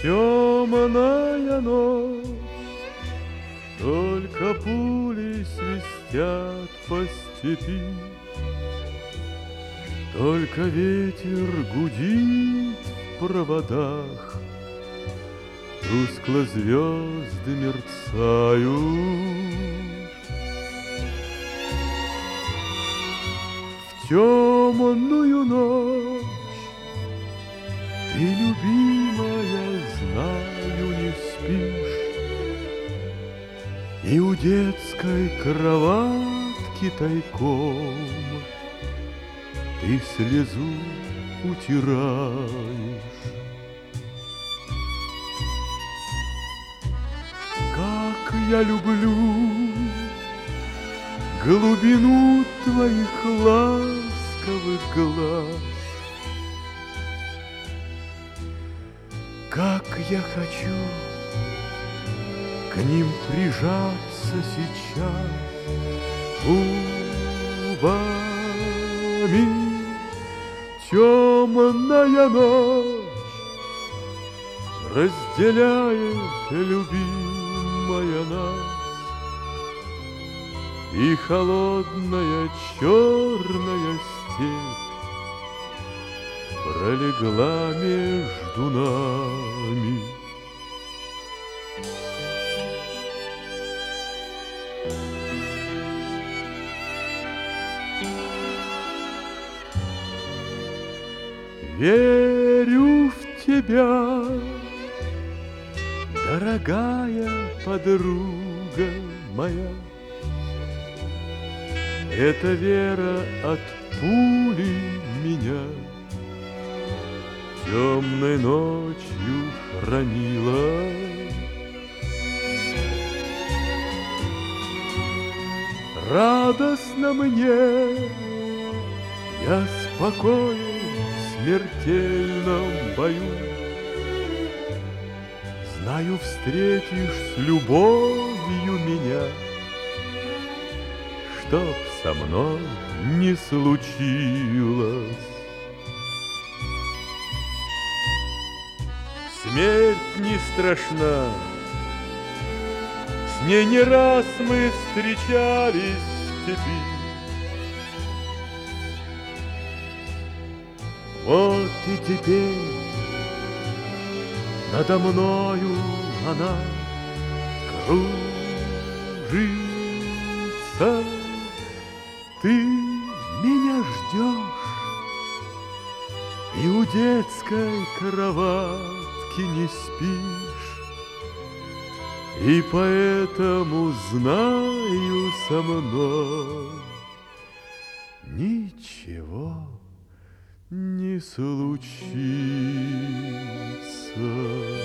Темная ночь, только пули свистят по степи, только ветер гудит в проводах, тускло звезды мерцают. В темную ночь ты, любимая, знаю, не спишь, и у детской кроватки тайком ты слезу утираешь. Как я люблю глубину твоих ласковых глаз, как я хочу к ним прижаться сейчас губами. Темная ночь разделяет, любимая, нас, и холодная черная степь пролегла между нами. Верю в тебя, дорогая подруга моя. Эта вера от пули меня темной ночью хранила. Радостно мне, я спокоен в смертельном бою. Знаю, встретишь с любовью меня, чтоб со мной не случилось. Смерть не страшна, с ней не раз мы встречались в степи. Вот и теперь надо мною она кружится. Ты меня ждешь, и у детской кроватки не спишь, и поэтому знаю, со мной ничего не случится.